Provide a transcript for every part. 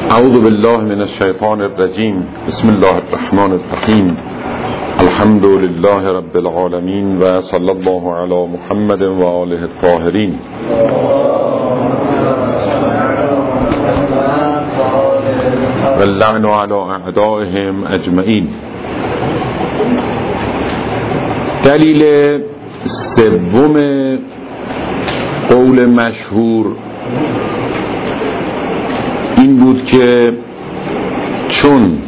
اعوذ بالله من الشیطان الرجیم. بسم الله الرحمن الرحیم. الحمد لله رب العالمین و صلی الله علی محمد و آله الطاهرین. و اللعن علی اعدائهم اجمعین. دلیل سوم قول مشهور این بود که چون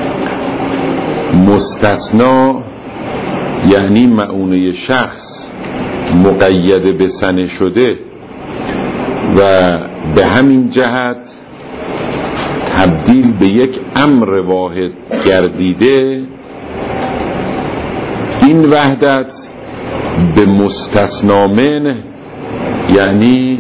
مستثنا یعنی مؤونه شخص مقید به سنه شده و به همین جهت تبدیل به یک امر واحد گردیده، این وحدت به مستثنا منه یعنی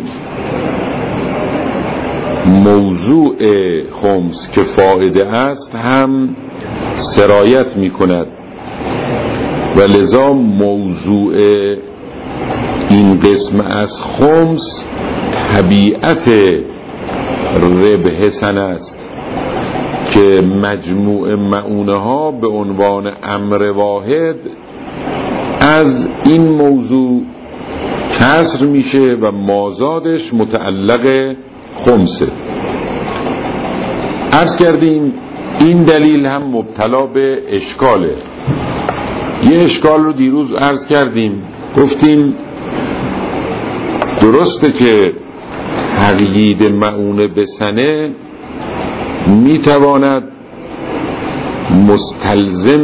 موضوع خمس که فائده است هم سرایت می کند و لذا موضوع این قسم از خمس طبیعت ربح سن است که مجموع مؤونه ها به عنوان امر واحد از این موضوع کسر میشه و مازادش متعلق خمسه. عرض کردیم این دلیل هم مبتلا به اشکاله. یه اشکال رو دیروز عرض کردیم، گفتیم درسته که تقیید مؤونه به سنه میتواند مستلزم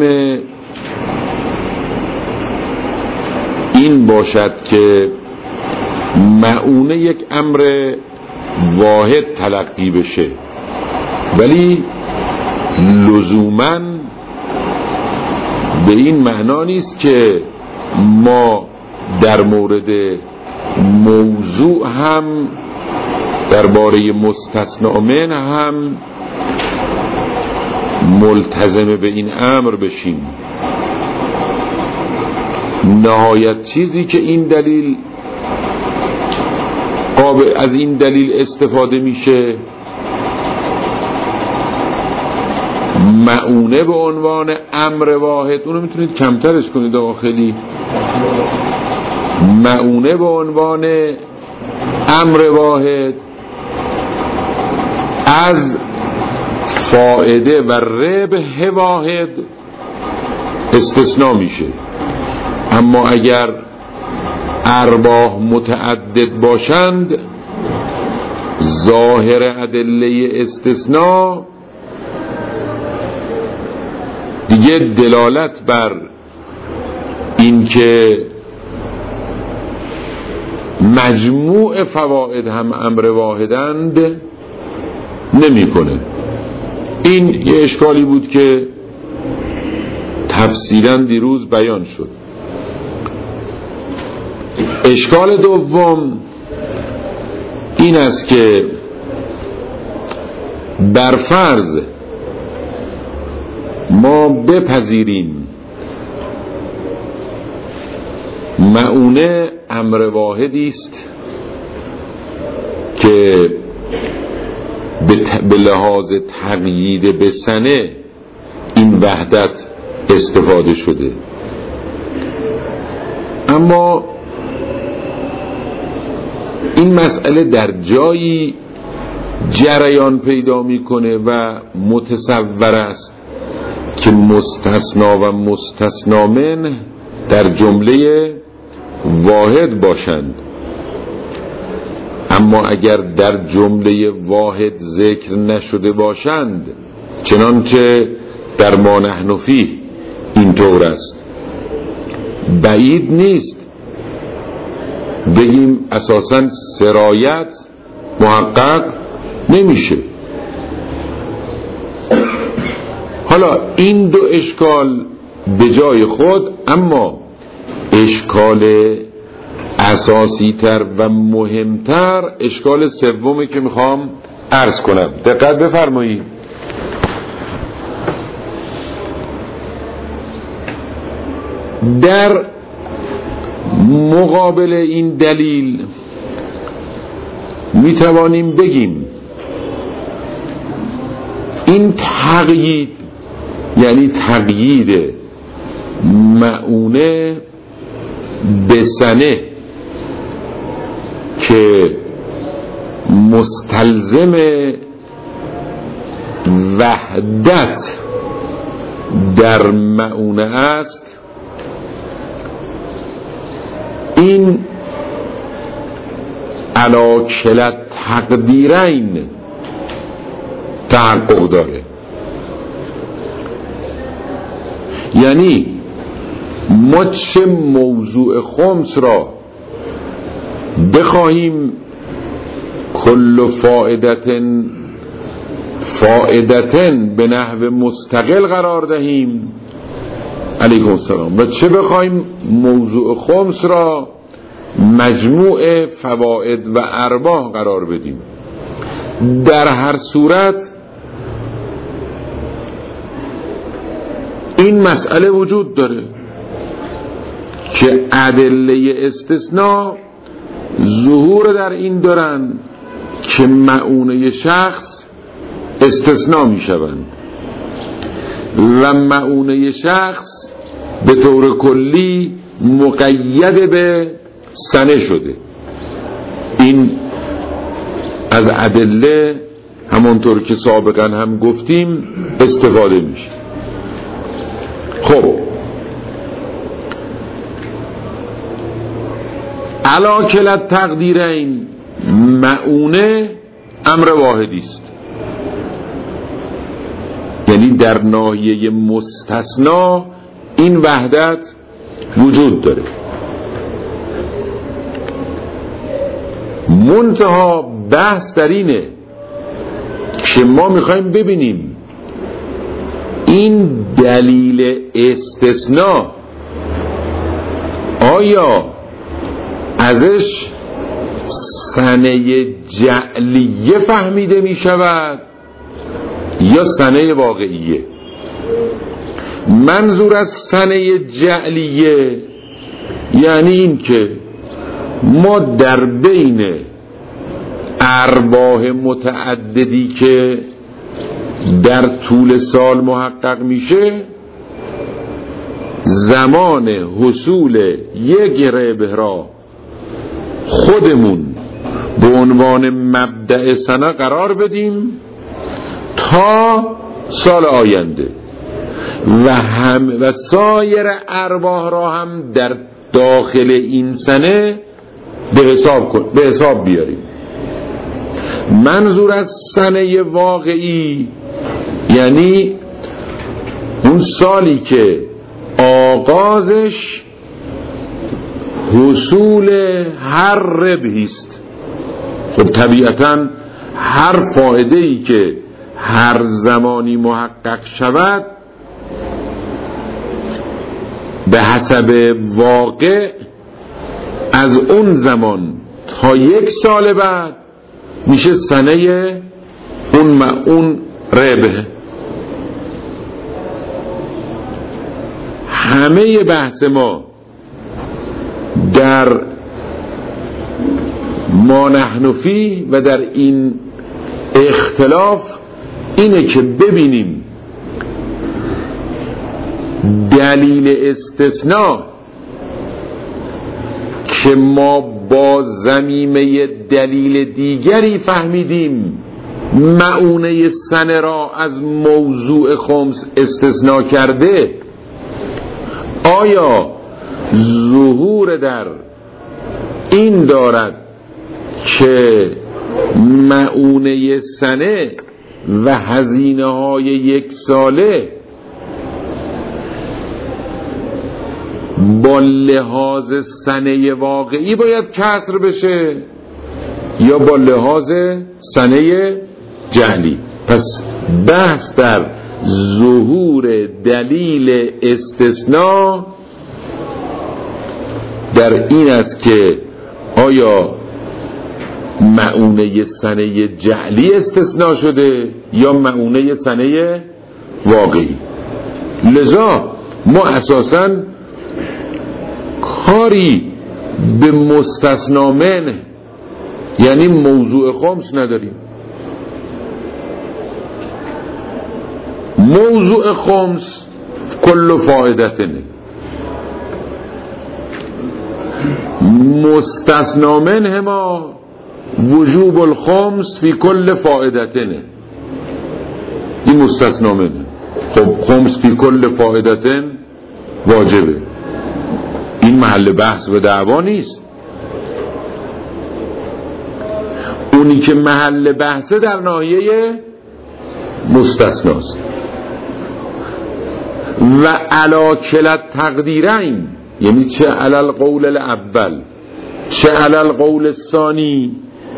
این باشد که مؤونه یک امر واحد تلقی بشه، ولی لزوماً به این معنا نیست که ما در مورد موضوع هم درباره مستثنا من هم ملتزم به این امر بشیم. نهایت چیزی که این دلیل از این دلیل استفاده میشه مؤونه به عنوان امر واحد، اونو میتونید کمترش کنید داخلی، مؤونه به عنوان امر واحد از فائده و ربح واحد استثناء میشه. اما اگر ارباح متعدد باشند ظاهر ادله استثناء دیگه دلالت بر این که مجموع فواید هم امر واحدند نمی کنه. این یه اشکالی بود که تفصیلاً دیروز بیان شد. اشکال دوم این است که بر فرض ما بپذیریم مؤونه امر واحدی است که به لحاظ تقیید به سنه این وحدت استفاده شده، اما این مسئله در جایی جریان پیدا میکنه و متصور است که مستثنا و مستثنا من در جمله واحد باشند، اما اگر در جمله واحد ذکر نشده باشند چنانچه در ما نحن فیه اینطور است، بعید نیست بگیم اساساً سرایت محقق نمیشه. حالا این دو اشکال به جای خود، اما اشکال اساسی تر و مهمتر اشکال سومی که میخوام عرض کنم. دقت بفرمایید. در مقابل این دلیل می توانیم بگیم این تقیید یعنی تقیید مؤونه به سنه که مستلزم وحدت در مؤونه است، این علی کلا تقدیرین تحقق داره. یعنی ما چه موضوع خمس را بخواهیم کل فائدتن به نحو مستقل قرار دهیم، علیکم السلام، و چه بخواهیم موضوع خمس را مجموع فواید و ارباح قرار بدیم، در هر صورت این مسئله وجود داره که ادله استثناء ظهور در این دارن که مؤونه شخص استثناء می شوند و مؤونه شخص به طور کلی مقید به سنه شده. این از ادله همونطور که سابقا هم گفتیم استفاده میشه. خب علی کلا تقدیرین مؤونه امر واحدی است، یعنی در ناحیه مستثنا این وحدت وجود داره. منتها بحث در اینه که ما میخوایم ببینیم این دلیل استثناء آیا ازش سنه جعلیه فهمیده می شود یا سنه واقعیه؟ منظور از سنه جعلیه یعنی این که ما در بین ارباح متعددی که در طول سال محقق میشه، زمان حصول یک ربح را خودمون به عنوان مبدأ سنه قرار بدیم تا سال آینده و سایر ارباح را هم در داخل این سنه به حساب بیاریم. منظور از سنه واقعی یعنی اون سالی که آغازش حصول هر ربحی است. خب طبیعتاً هر فایده‌ای که هر زمانی محقق شود به حسب واقع از اون زمان تا یک سال بعد میشه سنه اون ربح. همه بحث ما در ما نحن فیه و در این اختلاف اینه که ببینیم دلیل استثناء که ما با ضمیمه دلیل دیگری فهمیدیم مؤونه سنه را از موضوع خمس استثناء کرده، آیا ظهور در این دارد که مؤونه سنه و هزینه های یک ساله با لحاظ سنه واقعی باید کسر بشه یا با لحاظ سنه جعلی؟ پس بحث در ظهور دلیل استثناء در این است که آیا مؤونه سنه جعلی استثناء شده یا مؤونه سنه واقعی. لذا ما اساساً کاری به مستثنا منه یعنی موضوع خمس نداریم. موضوع خمس کل فائدتنه، مستثنا منهما وجوب الخمس فی کل فائدتنه. این مستثنا منه. خب خمس فی کل فائدتن واجبه، این محل بحث و دعوا نیست. اونی که محل بحثه در ناحیه مستثناست. و علا کلت تقدیرین، یعنی چه علی القول الاول چه علی القول الثانی،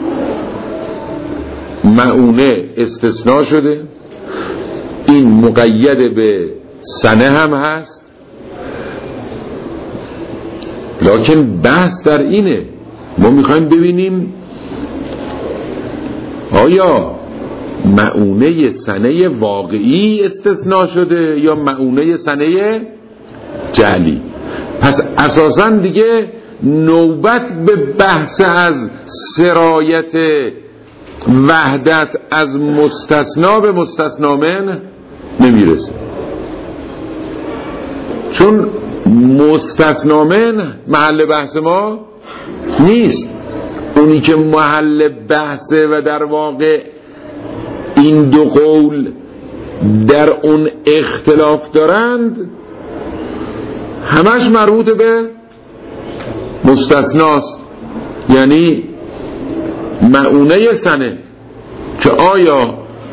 مؤونه استثناء شده، این مقید به سنه هم هست، لکن بحث در اینه ما میخوایم ببینیم آیا مؤونه سنه واقعی استثناء شده یا مؤونه سنه جعلی. پس اساساً دیگه نوبت به بحث از سرایت وحدت از مستثنا به مستثنا من نمیرسه، چون مستثنا من محل بحث ما نیست. اونی که محل بحثه و در واقع این دو قول در اون اختلاف دارند همش مربوط به مستثناست، یعنی مؤونه سنه که آیا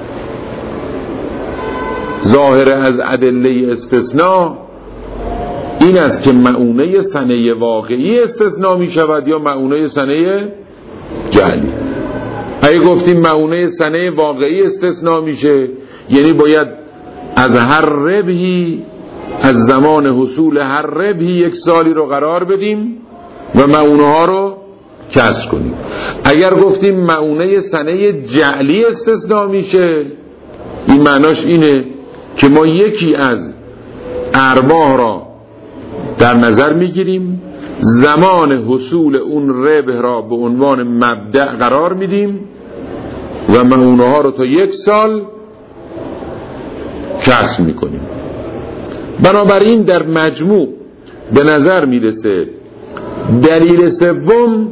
ظاهر از ادله استثناء این است که مؤونه سنه واقعی استثناء می شود یا مؤونه سنه جعلی. اگه گفتیم مؤونه سنه واقعی استثناء میشه یعنی باید از هر ربحی، از زمان حصول هر ربحی 1 سالی رو قرار بدیم و مؤونه ها رو کسر کنیم. اگر گفتیم مؤونه سنه جعلی استثناء میشه این معناش اینه که ما یکی از ارباح را در نظر میگیریم، زمان حصول اون ربح را به عنوان مبدأ قرار میدیم و مؤونه ها رو تا 1 سال کسر میکنیم. بنابراین در مجموع به نظر میرسه دلیل سوم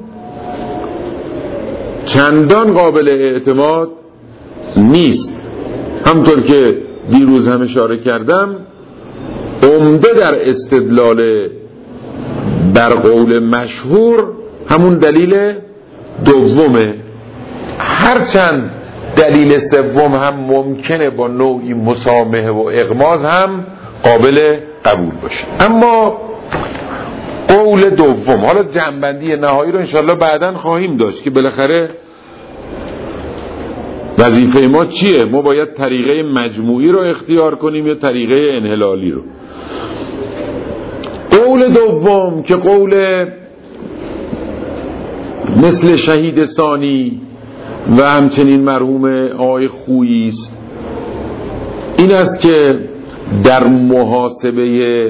چندان قابل اعتماد نیست. همطور که دیروز هم اشاره کردم عمده در استدلال بر قول مشهور همون دلیل دومه، هرچند دلیل سوم هم ممکنه با نوعی مسامحه و اغماض هم قابل قبول باشه. اما قول دوم، حالا جمع‌بندی نهایی رو انشالله بعداً خواهیم داشت که بالاخره وظیفه ما چیه، ما باید طریقه مجموعی رو اختیار کنیم یا طریقه انحلالی رو. قول دوم که قول مثل شهید ثانی و همچنین مرحوم آقای خویی است، این است که در محاسبه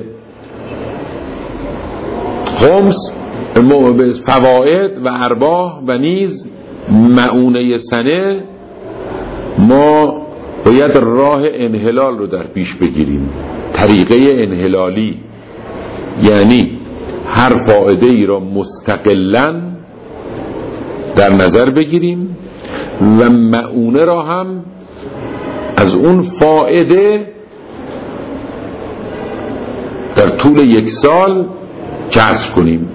خمس فواید و ارباح و نیز مؤونه سنه ما باید راه انحلال رو در پیش بگیریم، طریقه انحلالی، یعنی هر فائده ای را مستقلاً در نظر بگیریم و مؤونه را هم از اون فائده در طول 1 سال کسر کنیم.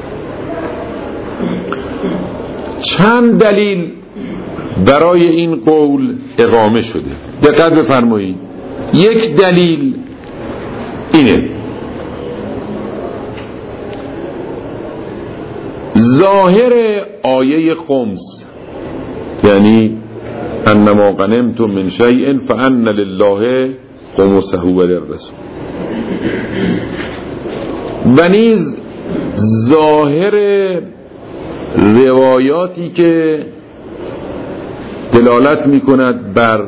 چند دلیل برای این قول اقامه شده، دقت بفرمایید. یک دلیل اینه ظاهر آیه خمس، یعنی انما غنمتم من شیء فان لله خمسه وللرسول، و نیز ظاهر روایاتی که دلالت میکند بر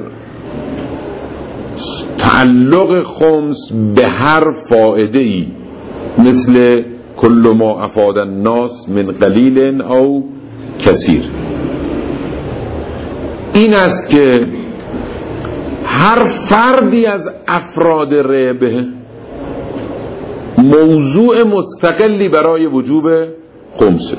تعلق خمس به هر فائده ای مثل کل ما افاد الناس من قلیل او کثیر. این است که هر فردی از افراد ربح موضوع مستقلی برای وجوب خمسه.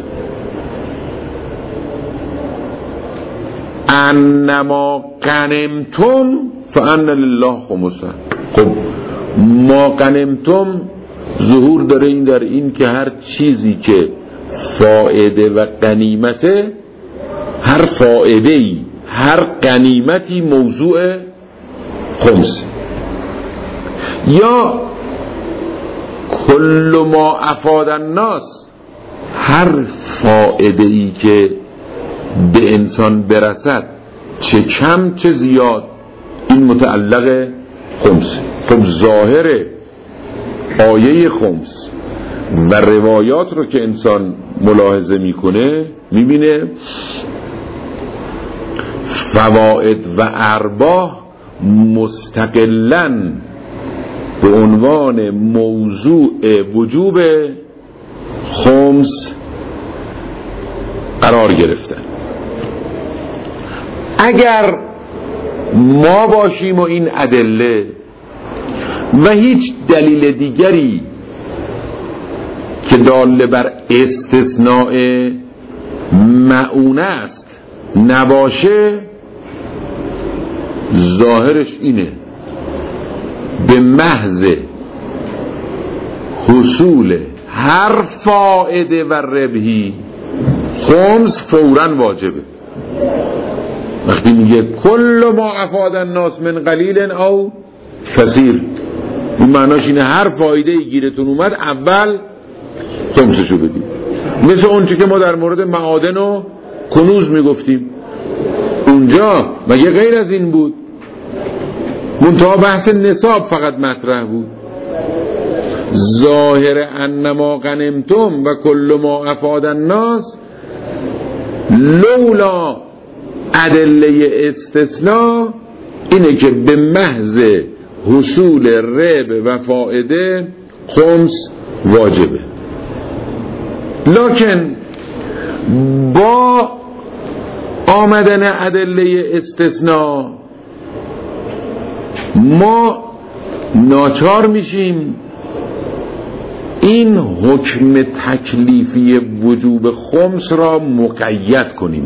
انما غنمتم فان لله خمسه. خب ما غنمتم ظهور داره این در این که هر چیزی که فائده و غنیمته، هر فائده‌ای هر غنیمتی موضوع خمس. یا کل ما افاد الناس، هر فائده‌ای که به انسان برسد چه کم چه زیاد این متعلق خمس. خب ظاهر آیه خمس و روایات رو که انسان ملاحظه میکنه میبینه فواید و ارباح مستقلاً به عنوان موضوع وجوب خمس قرار گرفتن. اگر ما باشیم و این ادله و هیچ دلیل دیگری که دال بر استثناء معونه است نباشه، ظاهرش اینه به محض حصول هر فائده و ربحی خمس فوراً واجبه. وقتی میگه کل ما افاد الناس من قلیل او کثیر، این معناش اینه هر فایده گیرتون اومد اول خمسشو بدید. مثل اون چی که ما در مورد معادن و کنوز میگفتیم، اونجا مگه غیر از این بود؟ منتها بحث نصاب فقط مطرح بود. ظاهر انما غنمتم و کل ما افاد الناس لولا ادله استثناء اینه که به محض حصول ربح و فائده خمس واجبه. لکن با آمدن ادله استثناء ما ناچار میشیم این حکم تکلیفی وجوب خمس را مقید کنیم.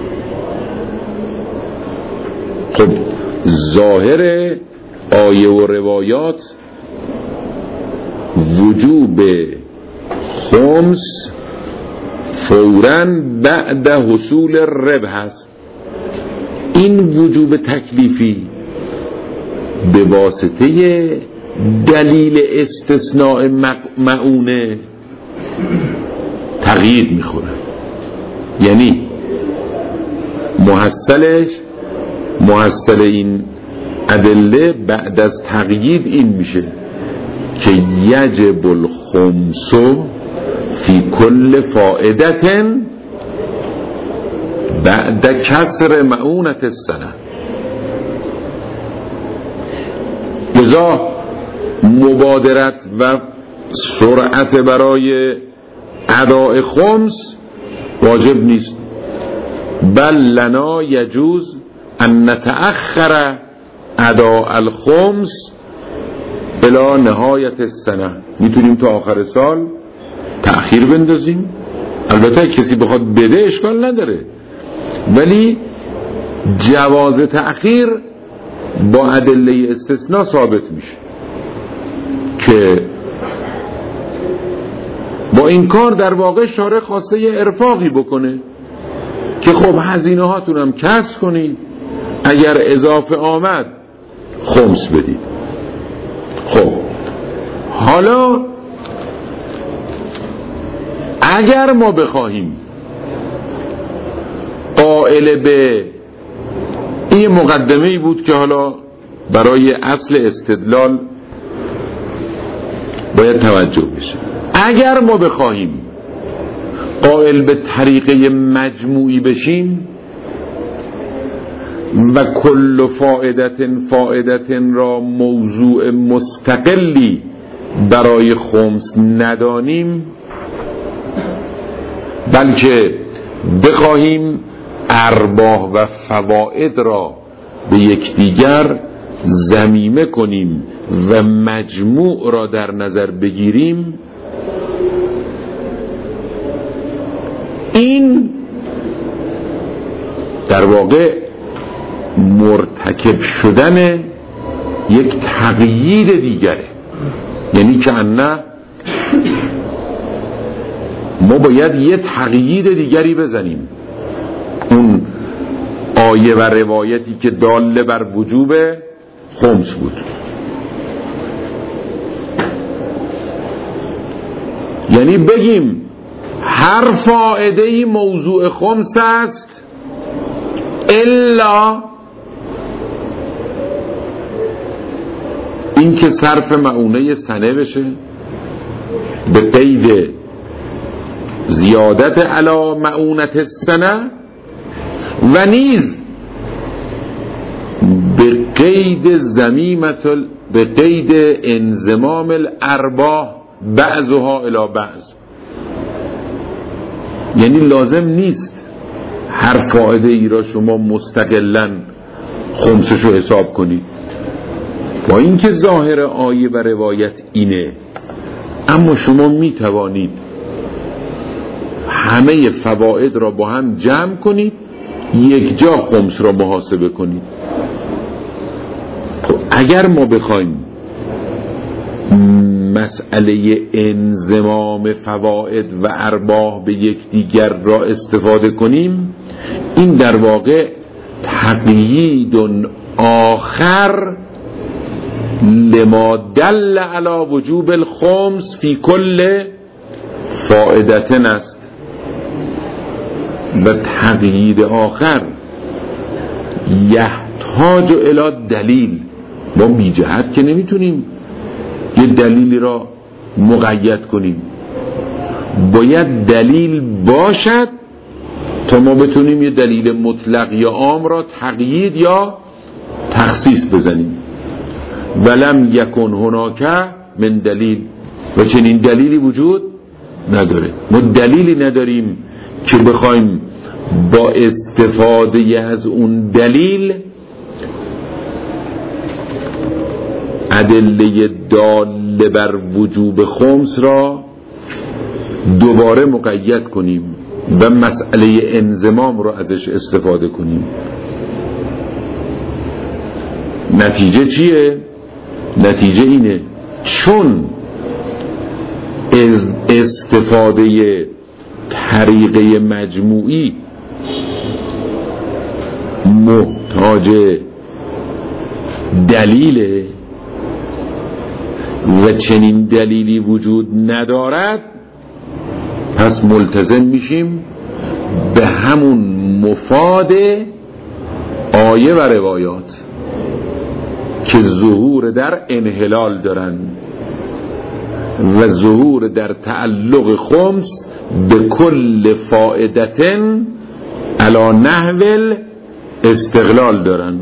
خب ظاهر آیه و روایات وجوب خمس فوراً بعد حصول ربح هست. این وجوب تکلیفی به واسطه دلیل استثناء معونه تغییر میخوره. یعنی محصل این ادله بعد از تقیید این میشه که یجب الخمس فی کل فائدت بعد کسر معونت السنه. لذا مبادرت و سرعت برای اداء خمس واجب نیست، بل لنا یجوز ان نتأخر اداء الخمس الی نهایت السنه. میتونیم تا آخر سال تأخیر بندازیم. البته کسی بخواد بده اشکال نداره، ولی جواز تأخیر با ادله استثناء ثابت میشه که با این کار در واقع شارع خواسته ارفاقی بکنه که خب هزینه هاتون هم کسر کنید، اگر اضافه آمد خمس بدید. خب حالا اگر ما بخواهیم قائل به این مقدمه‌ای بود که حالا برای اصل استدلال باید توجه بشه، اگر ما بخواهیم قائل به طریقه مجموعی بشیم و کل فائدت را موضوع مستقلی برای خمس ندانیم، بلکه بخواهیم ارباح و فواید را به یکدیگر ضمیمه کنیم و مجموع را در نظر بگیریم، این در واقع مرتکب شدن یک تغییر دیگره. یعنی که نه ما باید یه تغییر دیگری بزنیم. اون آیه و روایتی که داله بر وجوب خمس بود، یعنی بگیم هر فائده‌ای موضوع خمس است الا این که صرف مؤونه سنه بشه به قید زیادت علی مؤونت السنه و نیز به قید انضمام الارباح بعضها الی بعض. یعنی لازم نیست هر فائده ای را شما مستقلاً خمسش رو حساب کنید، با اینکه ظاهر آیه و روایت اینه، اما شما می توانید همه فواید را با هم جمع کنید، یک جا خمس را محاسبه کنید. اگر ما بخوایم مسئله انضمام فواید و ارباح به یکدیگر را استفاده کنیم، این در واقع تقیید آخر لما دل علی وجوب الخمس فی کل فائدتن است. و تقیید آخر یحتاج الی دلیل. ما بی جهت که نمیتونیم یه دلیلی را مقید کنیم، باید دلیل باشد تا ما بتونیم یه دلیل مطلق یا عام را تقیید یا تخصیص بزنیم. ولم یکن هناک من دلیل، و چنین دلیلی وجود نداره. ما دلیلی نداریم که بخوایم با استفاده از اون دلیل ادله داله بر وجوب خمس را دوباره مقید کنیم و مسئله انضمام را ازش استفاده کنیم. نتیجه چیه؟ نتیجه اینه چون استفاده طریقه مجموعی محتاج دلیله و چنین دلیلی وجود ندارد، پس ملتزم میشیم به همون مفاد آیه و روایات که ظهور در انحلال دارن و ظهور در تعلق خمس به کل فائدتن علی نحو استقلال دارن.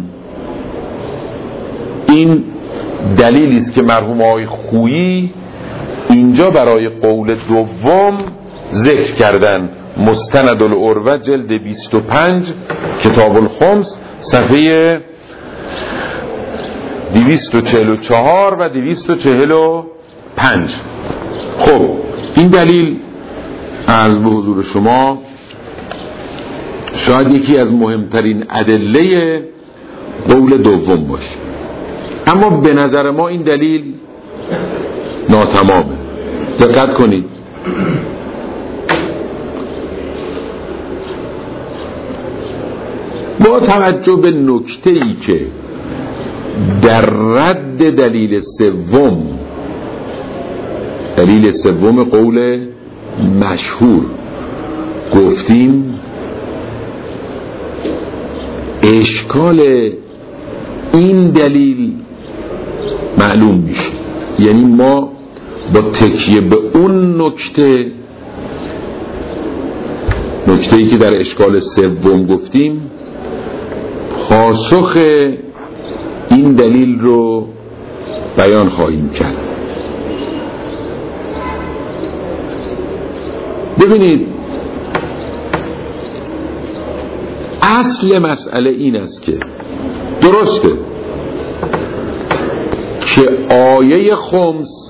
این دلیلی است که مرحوم آقای خویی اینجا برای قول دوم ذکر کردن. مستند العروه جلد 25 کتاب الخمس صفحه 244 و 245. خب این دلیل عرض به حضور شما شاید یکی از مهمترین ادله قول دوم باشه، اما به نظر ما این دلیل ناتمامه. دقت کنید، با توجه به نکته‌ای که در رد دلیل سوم قول مشهور گفتیم، اشکال این دلیل معلوم میشه. یعنی ما با تکیه به اون نکته‌ای که در اشکال سوم گفتیم پاسخ این دلیل رو بیان خواهیم کرد. ببینید، اصل مسئله این است که درسته که آیه خمس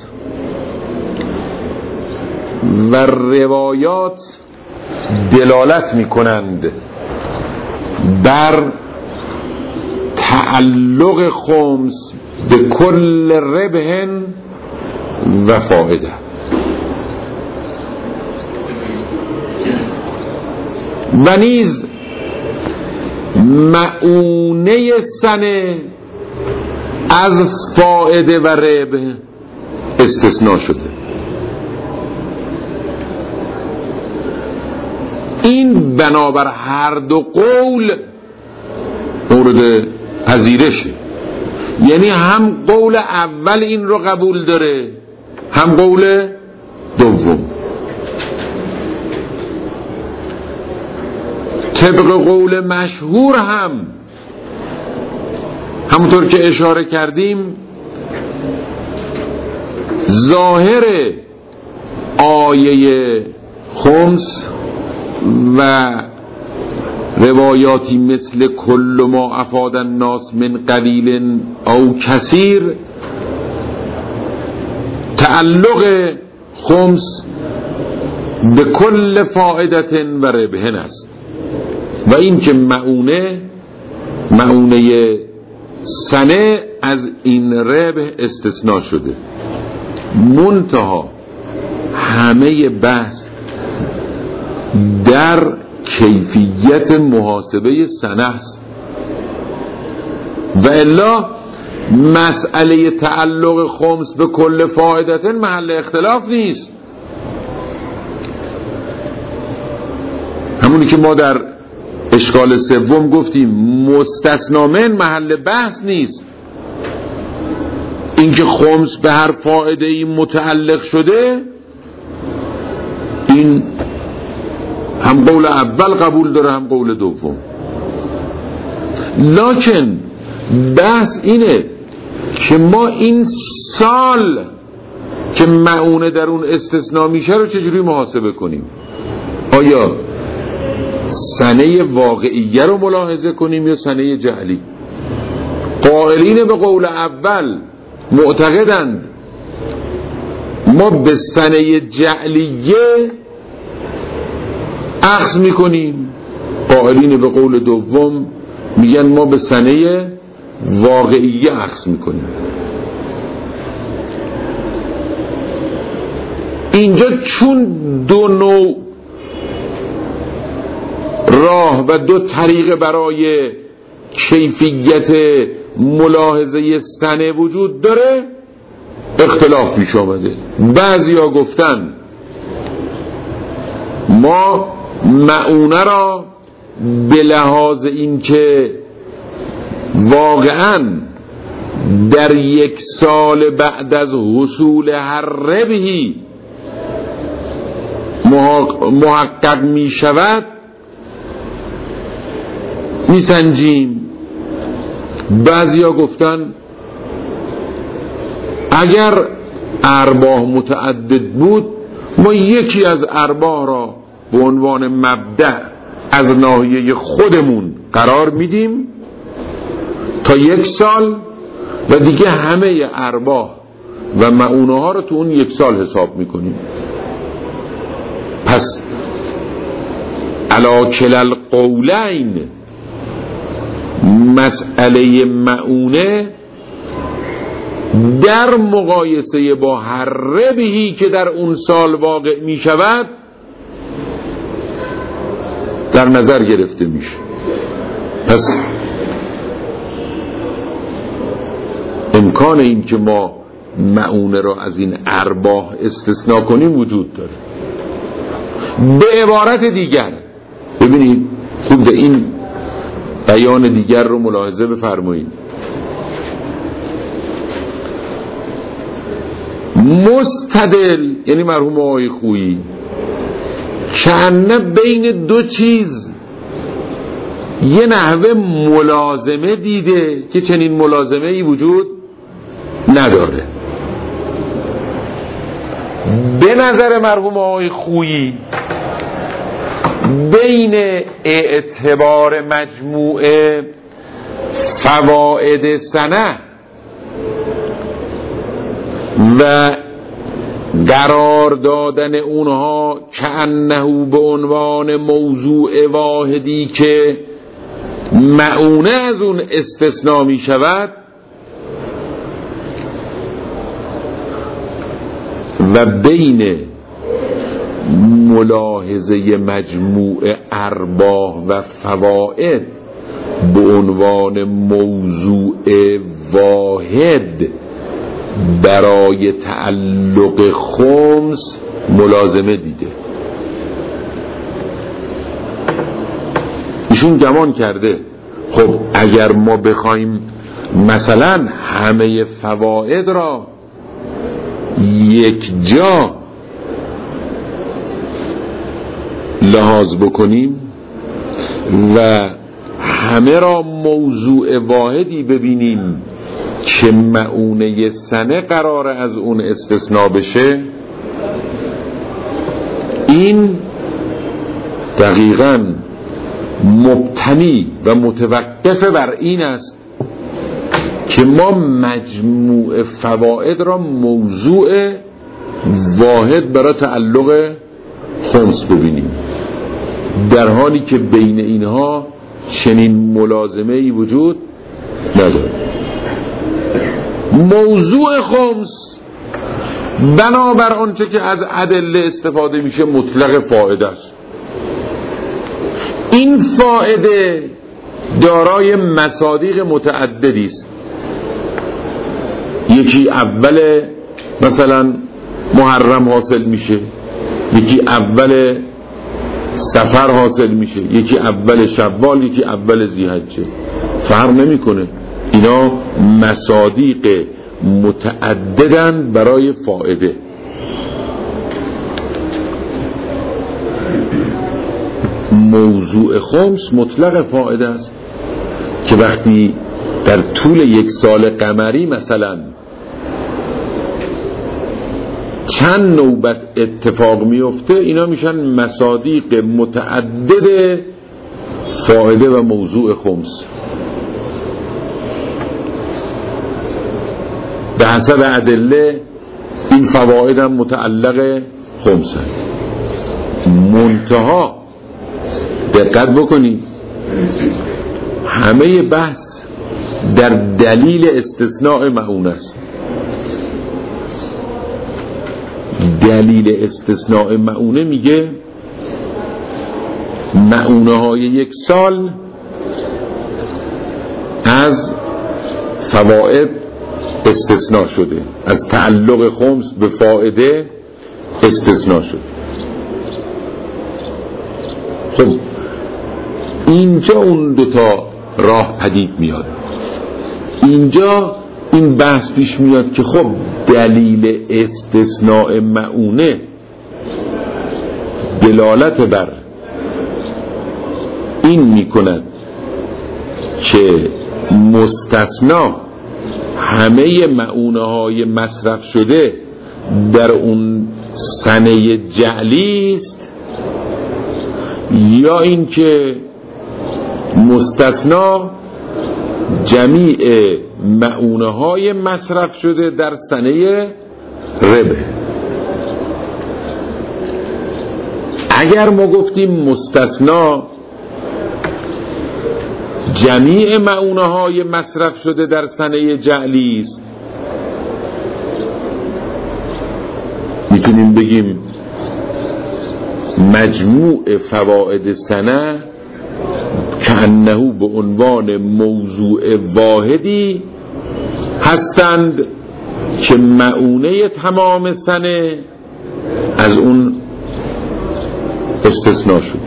و روایات دلالت می کنند بر تعلق خمس به کل ربح و فائده. و نیز مؤونه سنه از فائده و ربح استثناء شده. این بنابر هر دو قول مورد پذیرشه، یعنی هم قول اول این رو قبول داره هم قول دوم. طبق قول مشهور هم همونطور که اشاره کردیم ظاهر آیه خمس و روایاتی مثل کل ما افاد الناس من قلیل او کثیر، تعلق خمس به کل فائدت و ربحن است و این که مؤونه سنه از این ربح استثناء شده. منتها همه بحث در کیفیت محاسبه سنه است و الا مسئله تعلق خمس به کل فائدت محل اختلاف نیست. همونی که ما در اشکال سوم گفتیم مستثنا من محل بحث نیست. اینکه خمس به هر فائده ای متعلق شده این هم قول اول قبول داره هم قول دوم. لکن بحث اینه که ما این سال که مؤونه در اون استثناء میشه رو چجوری محاسبه کنیم؟ آیا سنه واقعیه رو ملاحظه کنیم یا سنه جعلی؟ قائلین به قول اول معتقدند ما به سنه جعلیه اخذ میکنیم، قائلین به قول دوم میگن ما به سنه واقعیه اخذ میکنیم. اینجا چون دو نوع راه و دو طریق برای کیفیت ملاحظه سنه وجود داره اختلاف پیش آمده. بعضیا گفتن ما مؤونه را به لحاظ این که واقعا در یک سال بعد از حصول هر ربحی محقق می شود می سنجیم. بعضیا گفتن اگر ارباح متعدد بود ما یکی از ارباح را به عنوان مبدأ از ناحیه خودمون قرار میدیم تا یک سال و دیگه همه ارباح و مؤونه ها رو تو اون یک سال حساب میکنیم. پس علی کلا القولین مسئله مؤونه در مقایسه با هر ربحی که در اون سال واقع می شود در نظر گرفته میشه. پس امکان این که ما مؤونه را از این ارباح استثناء کنیم وجود داره. به عبارت دیگر ببینید خوب این بیان دیگر رو ملاحظه بفرمایید. مستدل یعنی مرحوم آقای خویی کنه بین دو چیز یه نحوه ملازمه دیده که چنین ملازمه ای وجود نداره. به نظر مرحوم آقای خویی بین اعتبار مجموعه فواید سنه و قرار دادن اونها کأنه به عنوان موضوع واحدی که مؤونه از اون استثناء می شود و بین ملاحظه مجموع ارباح و فواید به عنوان موضوع واحد برای تعلق خمس ملازمه دیده. ایشون گمان کرده خب اگر ما بخوایم مثلا همه فواید را یک جا لحاظ بکنیم و همه را موضوع واحدی ببینیم که مؤونه سنه قرار از اون استثناء بشه، این دقیقاً مبتنی و متوقف بر این است که ما مجموع فواید را موضوع واحد برای تعلق خمس ببینیم، در حالی که بین اینها چنین ملازمه‌ای وجود نداره. موضوع خمس بنابر آنچه که از ادله استفاده میشه مطلق فائده است. این فائده دارای مصادیق متعددی است. یکی اول مثلا محرم حاصل میشه، یکی اول سفر حاصل میشه، یکی اول شوال، یکی اول ذی‌حجه، فرق نمیکنه. اینا مصادیق متعددن برای فائده. موضوع خمس مطلق فائده است که وقتی در طول یک سال قمری مثلا چند نوبت اتفاق میفته، اینا میشن مصادیق متعدد فائده و موضوع خمس. به حسب ادله این فواید هم متعلق خمس هست. منتها دقت بکنید، همه بحث در دلیل استثناء مؤونه است. دلیل استثناء مؤونه میگه مؤونه های یک سال از فواید استثناء شده، از تعلق خمس به فائده استثناء شده. خب اینجا اون دوتا راه پدید میاد. اینجا این بحث پیش میاد که خب دلیل استثناء مؤونه دلالت بر این میکند که مستثنا همه مؤونه های مصرف شده در اون سنه جعلی است، یا این که مستثنا جمیع مؤونه های مصرف شده در سنه ربح. اگر ما گفتیم مستثنا جمیع مؤونه های مصرف شده در سنه جعلی است، میتونیم بگیم مجموع فواید سنه کأنه به عنوان موضوع واحدی هستند که مؤونه تمام سنه از اون استثناء شد.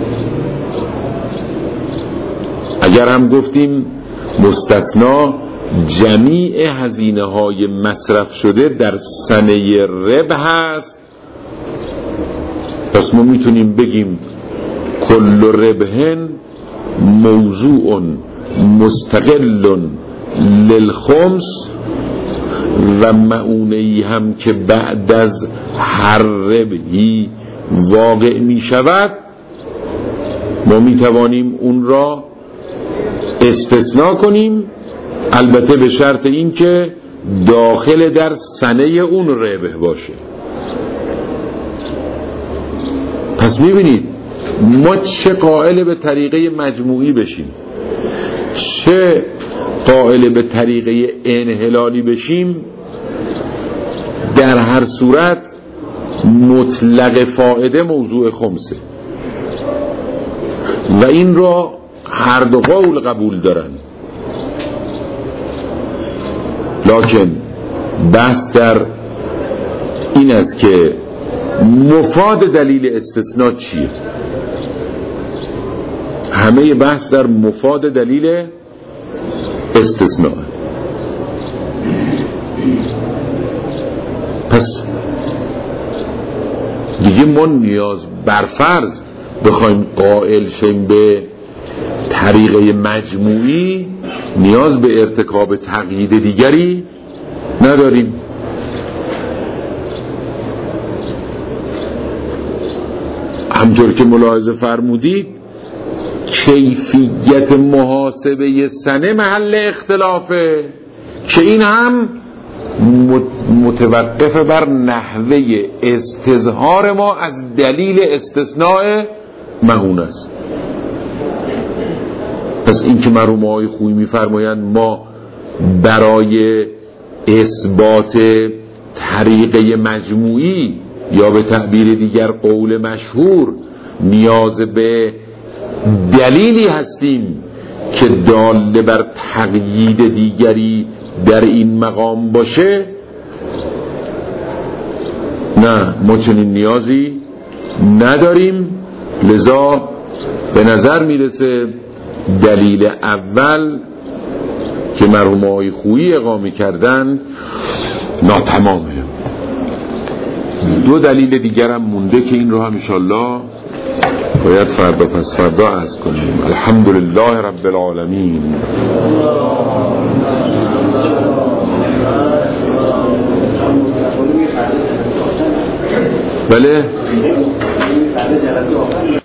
اگر هم گفتیم مستثنا جمیع هزینه های مصرف شده در سنه ربح هست، پس ما میتونیم بگیم کل ربح موضوع مستقل للخمس، و مؤونه‌ای هم که بعد از هر ربحی واقع می شود ما می توانیم اون را استثناء کنیم، البته به شرط این که داخل در سنه اون ربح باشه. پس میبینید ما چه قائل به طریقه مجموعی بشیم چه قائل به طریقه انحلالی بشیم، در هر صورت مطلق فائده موضوع خمسه و این را هر دو قول قبول دارن. لکن بحث در این است که مفاد دلیل استثناء چیه؟ همه بحث در مفاد دلیل استثناء. پس دیگه ما نیاز برفرض بخوایم قائل شیم به طریقه مجموعی نیاز به ارتکاب تقیید دیگری نداریم. همطور که ملاحظه فرمودید کیفیت محاسبه سنه محل اختلافه که این هم متوقف بر نحوه استظهار ما از دلیل استثناء مهون است. پس این که مرحوم آقای خویی می‌فرمایند ما برای اثبات طریقه مجموعی یا به تعبیر دیگر قول مشهور نیاز به دلیلی هستیم که دال بر تقیید دیگری در این مقام باشه، نه ما چنین نیازی نداریم. لذا به نظر میرسه دلیل اول که مرحوم آقای خویی اقامه کردن ناتمامه. دو دلیل دیگرم مونده که این رو هم انشالله باید فردا پس فردا عرض کنیم. الحمدلله رب العالمین. بله